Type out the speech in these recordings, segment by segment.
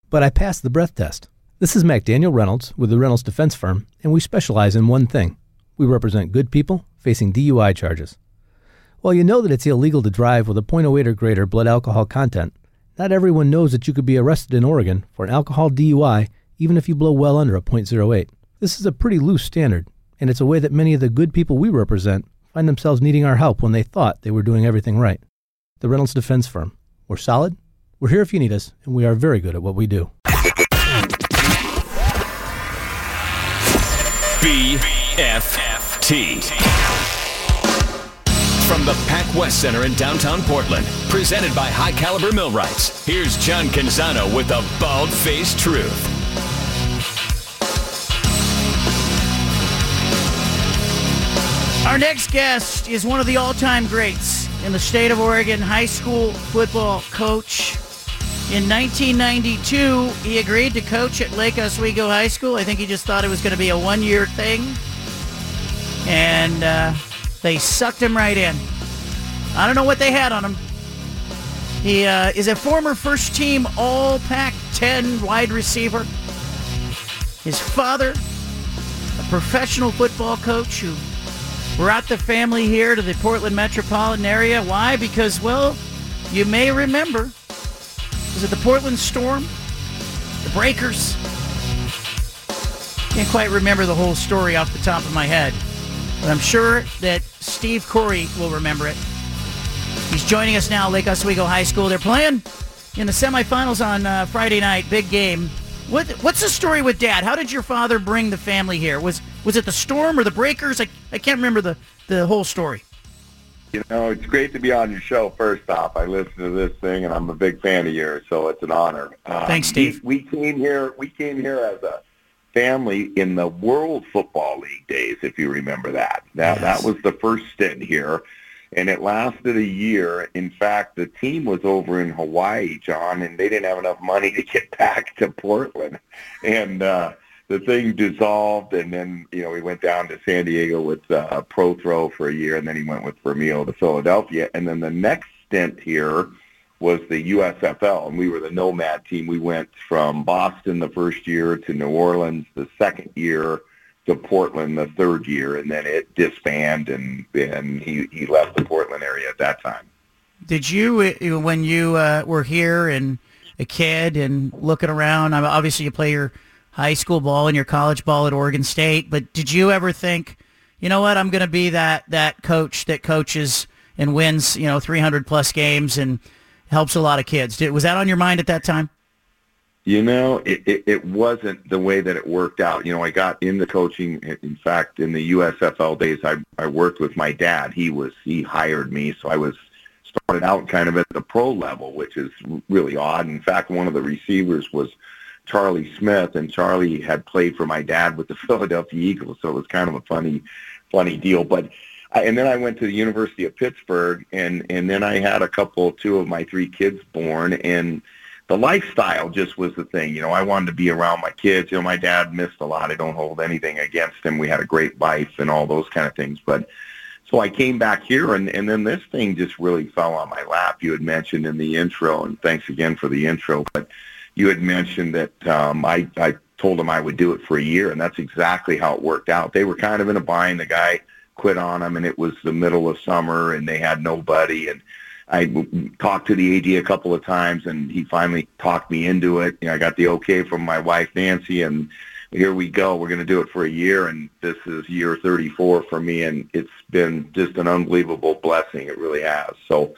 but I passed the breath test. This is McDaniel Reynolds with the Reynolds Defense Firm, and we specialize in one thing. We represent good people facing DUI charges. While you know that it's illegal to drive with a .08 or greater blood alcohol content, not everyone knows that you could be arrested in Oregon for an alcohol DUI even if you blow well under a .08. This is a pretty loose standard, and it's a way that many of the good people we represent find themselves needing our help when they thought they were doing everything right. The Reynolds Defense Firm. We're solid, we're here if you need us, and we are very good at what we do. BFFT. From the Pac West Center in downtown Portland, presented by High Caliber Millwrights, here's John Canzano with the bald-faced truth. Our next guest is one of the all-time greats in the state of Oregon, high school football coach. In 1992, he agreed to coach at Lake Oswego High School. I think he just thought it was going to be a one-year thing. And they sucked him right in. I don't know what they had on him. He is a former first-team All-Pac-10 wide receiver. His father, a professional football coach who brought the family here to the Portland metropolitan area. Why? Because, well, you may remember, was it the Portland Storm? The Breakers? Can't quite remember the whole story off the top of my head, but I'm sure that Steve Corey will remember it. He's joining us now, Lake Oswego High School. They're playing in the semifinals on Friday night. Big game. What's the story with Dad? How did your father bring the family here? Was it the Storm or the Breakers? I can't remember the whole story. You know, it's great to be on your show, first off. I listen to this thing, and I'm a big fan of yours, so it's an honor. Thanks, Steve. We came here as a family in the World Football League days, if you remember that. That was the first stint here, and it lasted a year. In fact, the team was over in Hawaii, John, and they didn't have enough money to get back to Portland. And the thing dissolved, and then, we went down to San Diego with Pro Throw for a year, and then he went with Vermeil to Philadelphia. And then the next stint here was the USFL, and we were the Nomad team. We went from Boston the first year to New Orleans the second year to Portland the third year, and then it disbanded, and he left the Portland area at that time. Did you, when you were here and a kid and looking around, obviously you play your high school ball and your college ball at Oregon State, but did you ever think, you know what, I'm going to be that coach that coaches and wins, 300-plus games and helps a lot of kids? Was that on your mind at that time? It wasn't the way that it worked out. I got into coaching. In fact, in the USFL days, I worked with my dad. He hired me, so I started out kind of at the pro level, which is really odd. In fact, one of the receivers was Charlie Smith, and Charlie had played for my dad with the Philadelphia Eagles, so it was kind of a funny deal. But and then I went to the University of Pittsburgh, and then I had two of my three kids born, and the lifestyle just was the thing. I wanted to be around my kids. My dad missed a lot. I don't hold anything against him. We had a great life and all those kind of things. But so I came back here, and then this thing just really fell on my lap. You had mentioned in the intro, and thanks again for the intro, but you had mentioned that I told him I would do it for a year, and that's exactly how it worked out. They were kind of in a bind. The guy quit on them, and it was the middle of summer, and they had nobody, and I talked to the AD a couple of times, and he finally talked me into it. I got the okay from my wife, Nancy, and here we go. We're going to do it for a year, and this is year 34 for me, and it's been just an unbelievable blessing. It really has. So,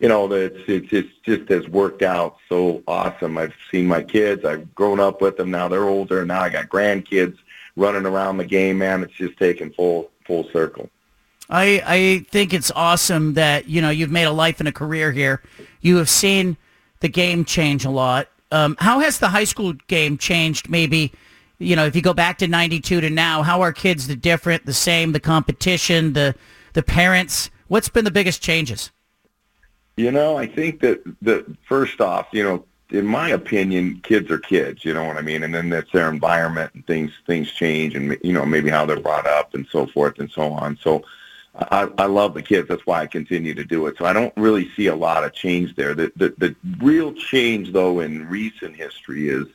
it just has worked out so awesome. I've seen my kids. I've grown up with them. Now they're older. Now I got grandkids running around the game, man. It's just taken full circle. I think it's awesome that, you've made a life and a career here. You have seen the game change a lot. How has the high school game changed maybe, if you go back to 92 to now? How are kids the different, the same, the competition, the parents? What's been the biggest changes? I think that first off, in my opinion, kids are kids, you know what I mean? And then that's their environment, and things change, and, maybe how they're brought up and so forth and so on. So I love the kids. That's why I continue to do it. So I don't really see a lot of change there. The real change, though, in recent history is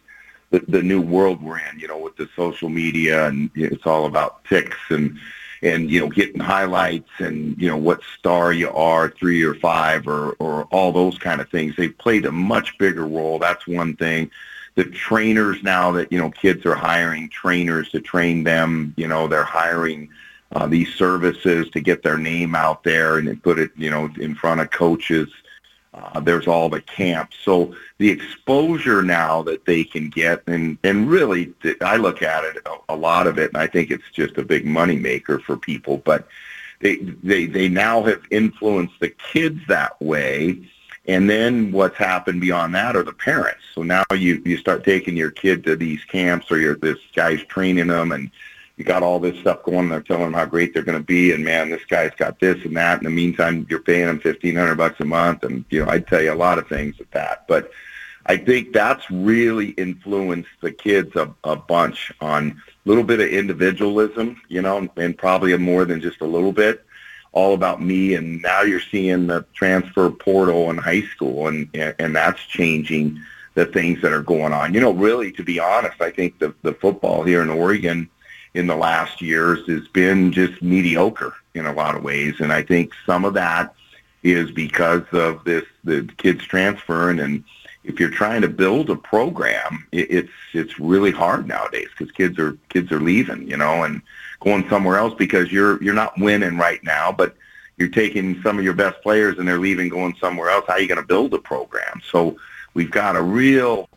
the new world we're in, with the social media, and it's all about ticks and getting highlights and, what star you are, 3 or 5 or all those kind of things. They've played a much bigger role. That's one thing. The trainers now that, kids are hiring trainers to train them, they're hiring these services to get their name out there and put it, in front of coaches. There's all the camps. So the exposure now that they can get, and really, I look at it, a lot of it, and I think it's just a big moneymaker for people, but they now have influenced the kids that way. And then what's happened beyond that are the parents. So now you start taking your kid to these camps, or this guy's training them, and you got all this stuff going, and they're telling them how great they're going to be, and man, this guy's got this and that. In the meantime, you're paying them $1,500 a month, and I'd tell you a lot of things with that. But I think that's really influenced the kids a bunch on a little bit of individualism, and probably more than just a little bit, all about me. And now you're seeing the transfer portal in high school, and that's changing the things that are going on. Really, to be honest, I think the football here in Oregon in the last years has been just mediocre in a lot of ways. And I think some of that is because of the kids transferring. And if you're trying to build a program, it's really hard nowadays, because kids are leaving, and going somewhere else because you're not winning right now, but you're taking some of your best players and they're leaving, going somewhere else. How are you going to build a program? So we've got a real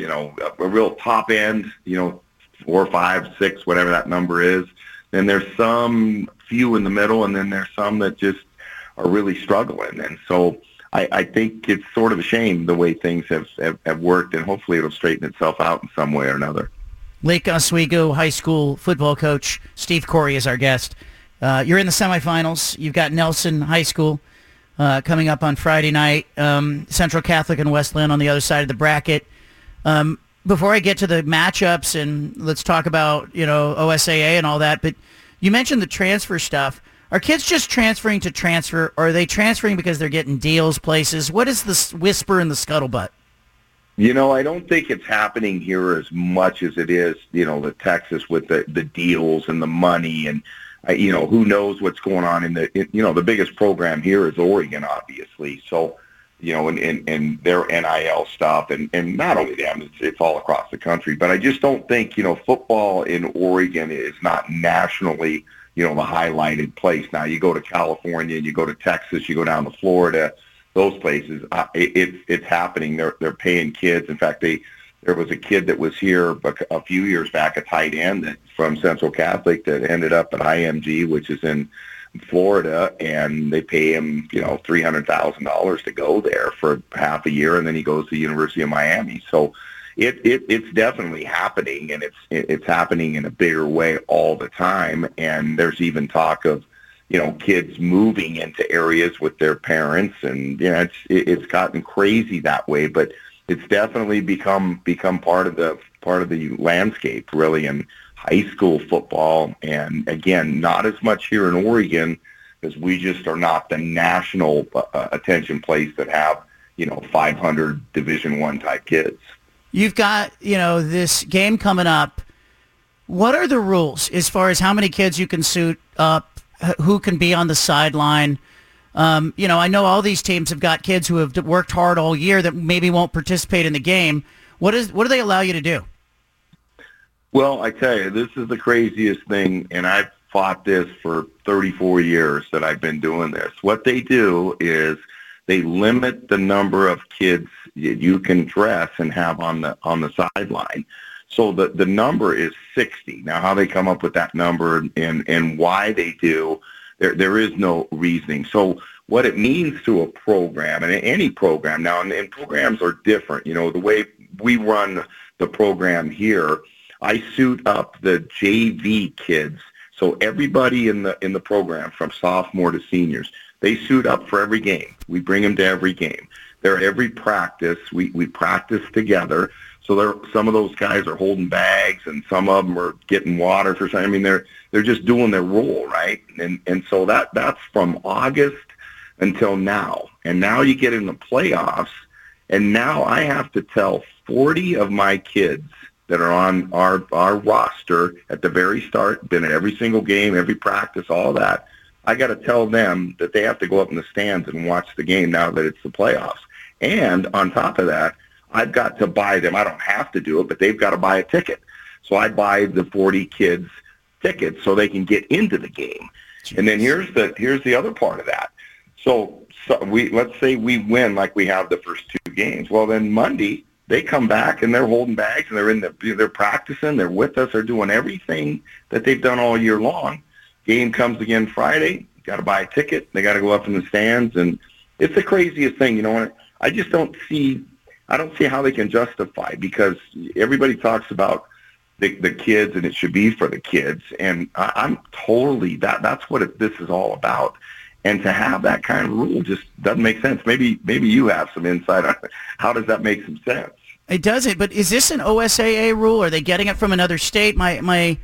top end, 4, 5, 6, whatever that number is. Then there's some few in the middle, and then there's some that just are really struggling. And so I think it's sort of a shame the way things have worked, and hopefully it'll straighten itself out in some way or another. Lake Oswego High School football coach Steve Corey is our guest. You're in the semifinals. You've got Nelson High School coming up on Friday night, Central Catholic and Westland on the other side of the bracket. Before I get to the matchups, and let's talk about, OSAA and all that, but you mentioned the transfer stuff. Are kids just transferring to transfer, or are they transferring because they're getting deals places? What is the whisper in the scuttlebutt? I don't think it's happening here as much as it is, the Texas with the deals and the money, and, who knows what's going on in the biggest program here is Oregon, obviously. So, and their NIL stuff, and not only them, it's all across the country. But I just don't think, football in Oregon is not nationally, the highlighted place. Now, you go to California, and you go to Texas, you go down to Florida, those places, it's happening. They're paying kids. In fact, there was a kid that was here a few years back, a tight end from Central Catholic, that ended up at IMG, which is in Florida, and they pay him, $300,000 to go there for half a year, and then he goes to the University of Miami. So it's definitely happening, and it's happening in a bigger way all the time. And there's even talk of, kids moving into areas with their parents, and it's gotten crazy that way. But it's definitely become part of the landscape, really, in high school football. And again, not as much here in Oregon, because we just are not the national attention place that have 500 Division I type kids. You've got this game coming up. What are the rules as far as how many kids you can suit up? Who can be on the sideline? I know all these teams have got kids who have worked hard all year that maybe won't participate in the game. What do they allow you to do? Well, I tell you, this is the craziest thing, and I've fought this for 34 years that I've been doing this. What they do is they limit the number of kids you can dress and have on the sideline. So the number is 60. Now, how they come up with that number and why they do, there is no reasoning. So what it means to a program, and any program now, and programs are different. The way we run the program here, I suit up the JV kids. So everybody in the program, from sophomore to seniors, they suit up for every game. We bring them to every game. They're every practice. We practice together. So some of those guys are holding bags, and some of them are getting water for something. I mean, they're just doing their role, right? And so that's from August until now. And now you get in the playoffs, and now I have to tell 40 of my kids that are on our roster at the very start, been at every single game, every practice, all that. I got to tell them that they have to go up in the stands and watch the game now that it's the playoffs. And on top of that, I've got to buy them. I don't have to do it, but they've got to buy a ticket. So I buy the 40 kids tickets so they can get into the game. Jeez. And then here's the other part of that. So let's say we win like we have the first 2 games. Well, then Monday they come back and they're holding bags and they're practicing. They're with us. They're doing everything that they've done all year long. Game comes again Friday. Got to buy a ticket. They got to go up in the stands, and it's the craziest thing. I just don't see how they can justify, because everybody talks about the kids and it should be for the kids, and I'm totally that's what this is all about. And to have that kind of rule just doesn't make sense. Maybe you have some insight on it. How does that make some sense? It doesn't, but is this an OSAA rule? Are they getting it from another state? My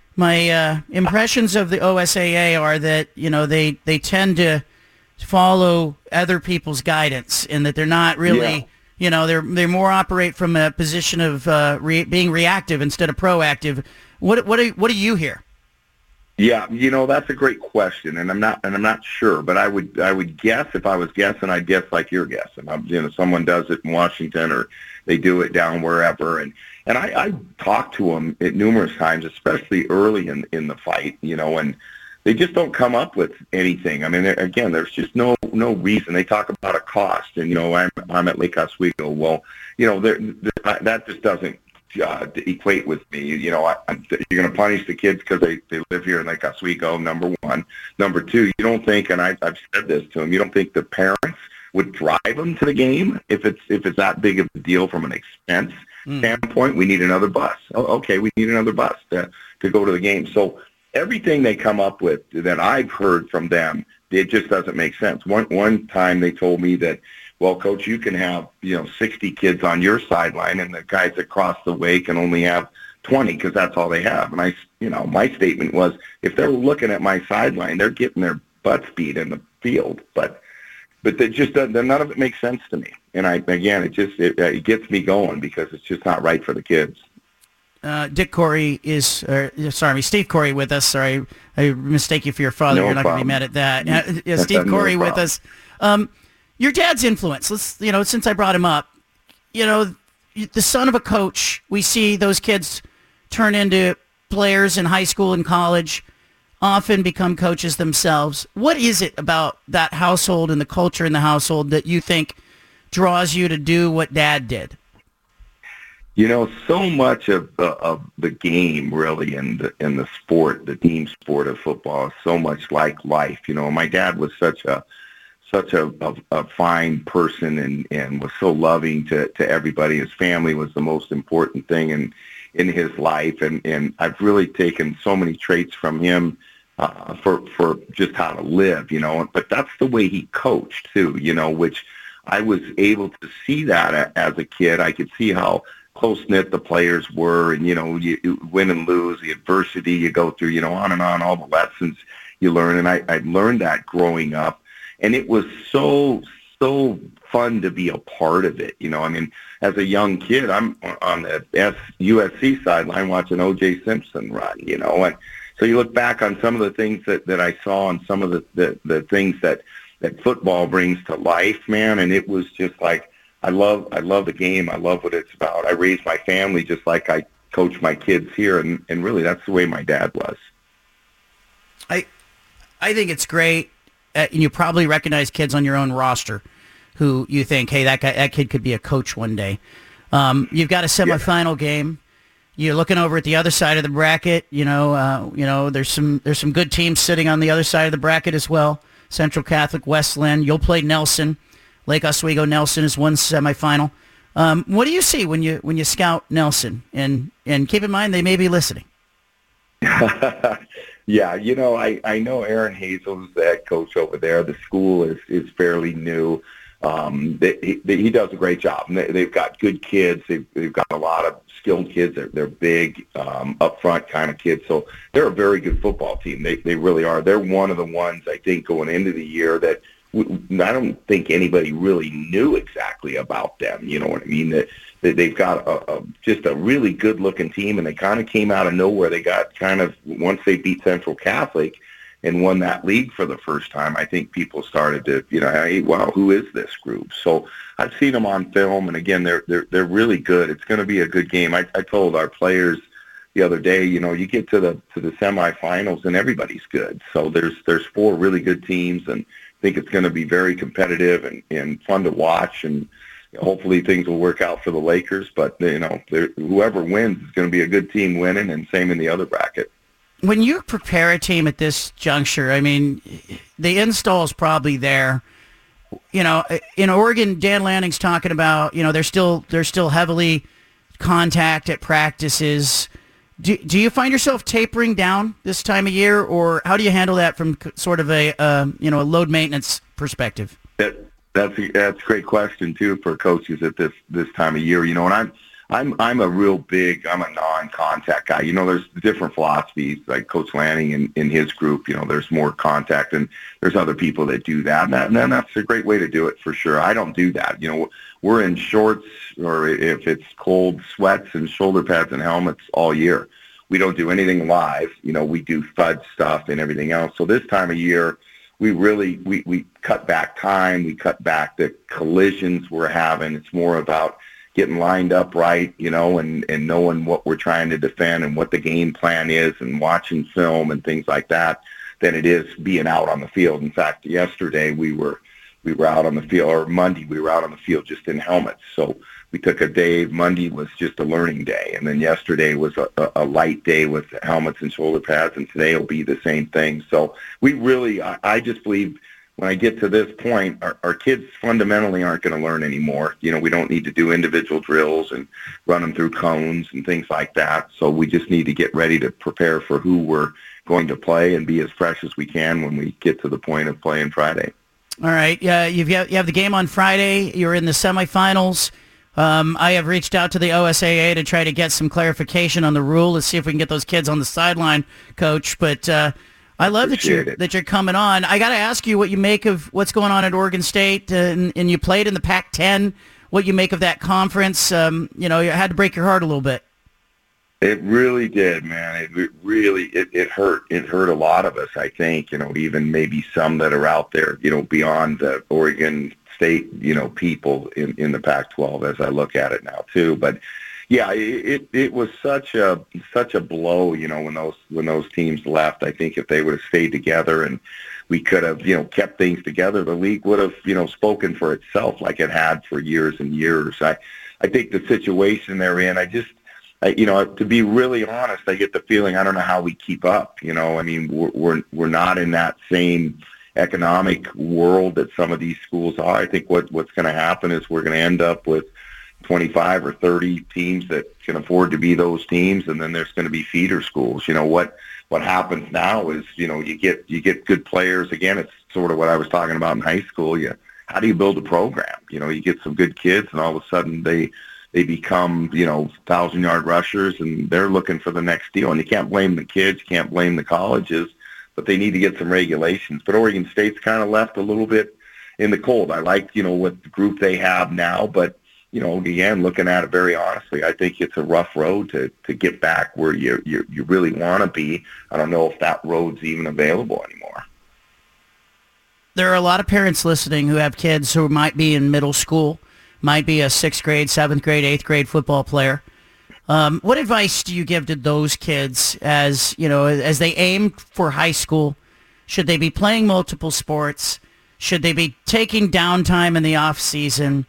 impressions of the OSAA are that, they tend to follow other people's guidance, and that they're not really, they're more operate from a position of being reactive instead of proactive. What do you hear? Yeah, that's a great question, and I'm not sure, but I would guess, if I was guessing, I'd guess like you're guessing. Someone does it in Washington, or they do it down wherever, and I talked to them at numerous times, especially early in the fight, and they just don't come up with anything. I mean, again, there's just no reason. They talk about a cost, and I'm at Lake Oswego. Well, that just doesn't equate with me. You're going to punish the kids because they live here in Lake Oswego, number one. Number two, you don't think, and I've said this to them, you don't think the parents would drive them to the game if it's that big of a deal from an expense standpoint? We need another bus. Oh, okay, we need another bus to go to the game. So everything they come up with that I've heard from them, it just doesn't make sense. One time they told me that, well, Coach, you can have 60 kids on your sideline, and the guys that cross the way can only have 20 because that's all they have. And my statement was, if they're looking at my sideline, they're getting their butts beat in the field. But they just none of it makes sense to me. And it gets me going, because it's just not right for the kids. Steve Corey with us. Sorry, I mistake you for your father. No You're not going to problem. be mad at that. Steve Corey with us. Your dad's influence. Since I brought him up, the son of a coach, we see those kids turn into players in high school and college, often become coaches themselves. What is it about that household and the culture in the household that you think draws you to do what Dad did? So much of the game, really, in the sport, the team sport of football, is so much like life. My dad was such a fine person and was so loving to everybody. His family was the most important thing in his life, and I've really taken so many traits from him for just how to live, But that's the way he coached too, which I was able to see that as a kid. I could see how close-knit the players were, and you win and lose, the adversity you go through, on and on, all the lessons you learn. And I learned that growing up, and it was so fun to be a part of it. As a young kid, I'm on the USC sideline watching O.J. Simpson run, and so you look back on some of the things that I saw, and some of the things that football brings to life, man, and it was just like, I love the game. I love what it's about. I raised my family just like I coach my kids here, and really that's the way my dad was. I think it's great. And you probably recognize kids on your own roster who you think, hey, that kid could be a coach one day. You've got a semifinal game. You're looking over at the other side of the bracket. There's some good teams sitting on the other side of the bracket as well. Central Catholic, Westland. You'll play Nelson. Lake Oswego Nelson is one semifinal. What do you see when you scout Nelson? And keep in mind, they may be listening. Yeah, I know Aaron Hazel is the head coach over there. The school is fairly new. He does a great job. They've got good kids. They've got a lot of skilled kids. They're big, upfront kind of kids. So they're a very good football team. They really are. They're one of the ones, I think, going into the year that I don't think anybody really knew exactly about them. You know what I mean? That they've got just a really good-looking team, and they kind of came out of nowhere. They got kind of, once they beat Central Catholic and won that league for the first time, I think people started to, hey, wow, who is this group? So I've seen them on film, and again, they're really good. It's going to be a good game. I told our players the other day, you get to the semifinals and everybody's good. So there's 4 really good teams, and I think it's going to be very competitive and fun to watch, and hopefully things will work out for the Lakers. But whoever wins is going to be a good team winning, and same in the other bracket. When you prepare a team at this juncture, I mean, the install is probably there. In Oregon, Dan Lanning's talking about, they're still heavily contact at practices. Do you find yourself tapering down this time of year, or how do you handle that from sort of a load maintenance perspective? That's a great question too for coaches at this time of year. And I'm a non-contact guy. There's different philosophies, like Coach Lanning in his group. There's more contact, and there's other people that do that. And that's a great way to do it for sure. I don't do that. We're in shorts, or if it's cold, sweats and shoulder pads and helmets all year. We don't do anything live. We do FUD stuff and everything else. So this time of year, we really we cut back time. We cut back the collisions we're having. It's more about getting lined up right, and knowing what we're trying to defend and what the game plan is, and watching film and things like that, than it is being out on the field. In fact, yesterday we were out on the field, or Monday we were out on the field just in helmets. So we took a day. Monday was just a learning day, and then yesterday was a light day with helmets and shoulder pads, and today will be the same thing. So we really, I just believe when I get to this point, our kids fundamentally aren't going to learn anymore. We don't need to do individual drills and run them through cones and things like that. So we just need to get ready to prepare for who we're going to play and be as fresh as we can when we get to the point of playing Friday. All right. You have the game on Friday. You're in the semifinals. I have reached out to the OSAA to try to get some clarification on the rule. Let's see if we can get those kids on the sideline, Coach. But I love that you're coming on. I got to ask you what you make of what's going on at Oregon State, and you played in the Pac-10. What you make of that conference? You had to break your heart a little bit. It really did, man. It really hurt. It hurt a lot of us, I think. Even maybe some that are out there, beyond the Oregon State, people in the Pac-12, as I look at it now too. But yeah, it was such a blow, when those teams left. I think if they would have stayed together and we could have, kept things together, the league would have, spoken for itself like it had for years and years. I think the situation they're in, to be really honest, I get the feeling I don't know how we keep up. We're not in that same economic world that some of these schools are. I think what's going to happen is we're going to end up with 25 or 30 teams that can afford to be those teams, and then there's going to be feeder schools. What happens now is, you get good players. Again, it's sort of what I was talking about in high school. How do you build a program? You get some good kids, and all of a sudden they become, 1,000-yard rushers, and they're looking for the next deal. And you can't blame the kids, you can't blame the colleges, but they need to get some regulations. But Oregon State's kind of left a little bit in the cold. I like, what the group they have now, but, again, looking at it very honestly, I think it's a rough road to get back where you really want to be. I don't know if that road's even available anymore. There are a lot of parents listening who have kids who might be in middle school, might be a 6th grade, 7th grade, 8th grade football player. What advice do you give to those kids as they aim for high school? Should they be playing multiple sports? Should they be taking downtime in the off season?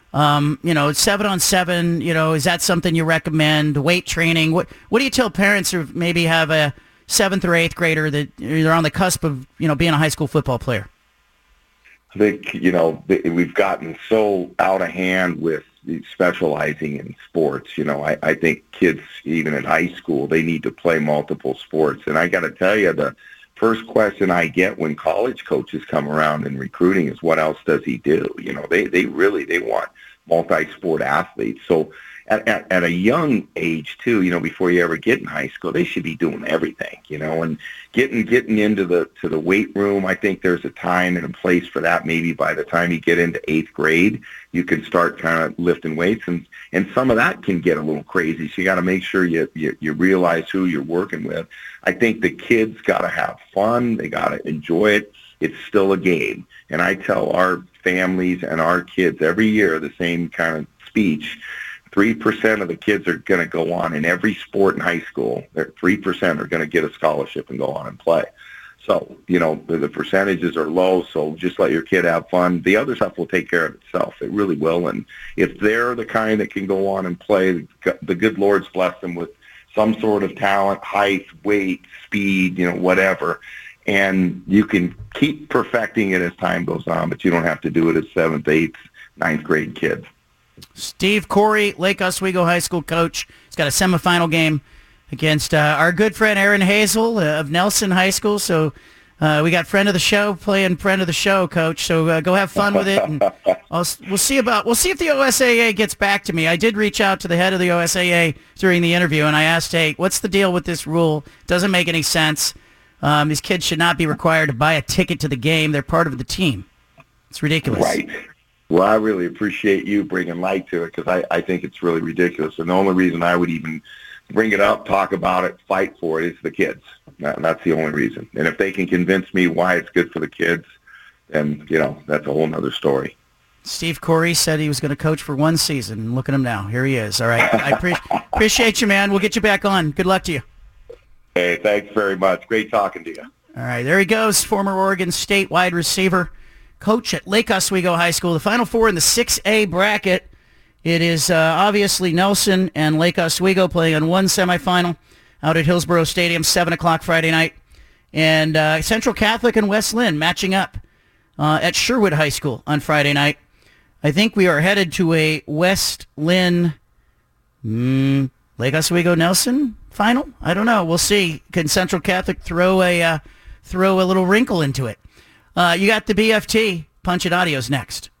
7-on-7, is that something you recommend? Weight training? What do you tell parents who maybe have a 7th or 8th grader that they're on the cusp of, being a high school football player? I think, we've gotten so out of hand with specializing in sports. I think kids, even in high school, they need to play multiple sports. And I got to tell you, the first question I get when college coaches come around in recruiting is, what else does he do? They want multi-sport athletes. So at a young age too, before you ever get in high school, they should be doing everything, and getting into the weight room. I think there's a time and a place for that. Maybe by the time you get into 8th grade, you can start kind of lifting weights, and some of that can get a little crazy. So you got to make sure you realize who you're working with. I think the kids got to have fun. They got to enjoy it. It's still a game. And I tell our families and our kids every year the same kind of speech. 3% of the kids are going to go on in every sport in high school. 3% are going to get a scholarship and go on and play. So, the percentages are low, so just let your kid have fun. The other stuff will take care of itself. It really will. And if they're the kind that can go on and play, the good Lord's blessed them with some sort of talent, height, weight, speed, whatever. And you can keep perfecting it as time goes on, but you don't have to do it as 7th, 8th, 9th grade kids. Steve Corey, Lake Oswego High School coach. He's got a semifinal game against our good friend Aaron Hazel of Nelson High School. So we got friend of the show playing friend of the show, Coach. So go have fun with it, and we'll see if the OSAA gets back to me. I did reach out to the head of the OSAA during the interview, and I asked, "Hey, what's the deal with this rule? Doesn't make any sense. These kids should not be required to buy a ticket to the game. They're part of the team. It's ridiculous." Right. Well, I really appreciate you bringing light to it, because I think it's really ridiculous. And the only reason I would even bring it up, talk about it, fight for it is the kids. That's the only reason. And if they can convince me why it's good for the kids, then, that's a whole other story. Steve Corey said he was going to coach for one season. Look at him now. Here he is. All right. I appreciate you, man. We'll get you back on. Good luck to you. Hey, thanks very much. Great talking to you. All right. There he goes, former Oregon State wide receiver, coach at Lake Oswego High School. The Final Four in the 6A bracket. It is obviously Nelson and Lake Oswego playing on one semifinal out at Hillsborough Stadium, 7 o'clock Friday night. And Central Catholic and West Lynn matching up at Sherwood High School on Friday night. I think we are headed to a West Lynn, Lake Oswego Nelson final. I don't know. We'll see. Can Central Catholic throw a little wrinkle into it? You got the BFT. Punch It Audio's next.